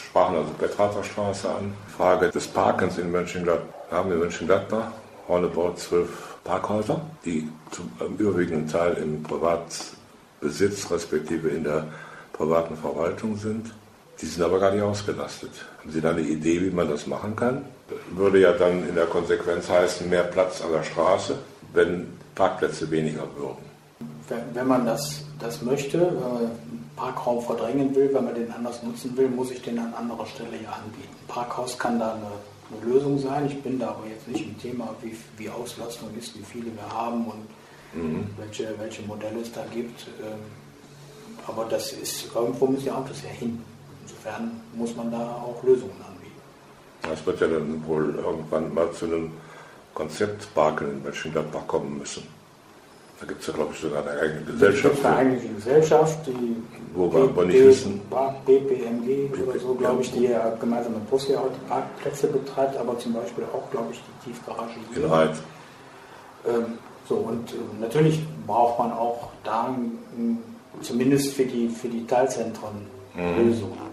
sprachen also Betrather Straße an. Frage des Parkens in Mönchengladbach. Wir haben in Mönchengladbach roundabout 12 Parkhäuser, die zum überwiegenden Teil im Privatbesitz respektive in der privaten Verwaltung sind. Die sind aber gar nicht ausgelastet. Haben Sie da eine Idee, wie man das machen kann? Würde ja dann in der Konsequenz heißen, mehr Platz an der Straße, wenn Parkplätze weniger würden. Wenn man das möchte, wenn man einen Parkraum verdrängen will, wenn man den anders nutzen will, muss ich den an anderer Stelle ja anbieten. Parkhaus kann da eine Lösung sein. Ich bin da aber jetzt nicht im Thema, wie Auslastung ist, wie viele wir haben und welche Modelle es da gibt. Aber das ist, irgendwo müssen die Autos ja hin. Insofern muss man da auch Lösungen anbieten. Das wird ja dann wohl irgendwann mal zu einem Konzeptparken in Mönchengladbach kommen müssen. Da gibt es ja, glaube ich, sogar eine eigene Gesellschaft. Es gibt eine eigene Gesellschaft, die wo wir aber nicht wissen. BPMG oder so, glaube ich, die ja gemeinsam mit Bus ja auch die Parkplätze betreibt, aber zum Beispiel auch, glaube ich, die Tiefgarage hier. In Reit. Natürlich braucht man auch da zumindest für die Teilzentren Lösungen.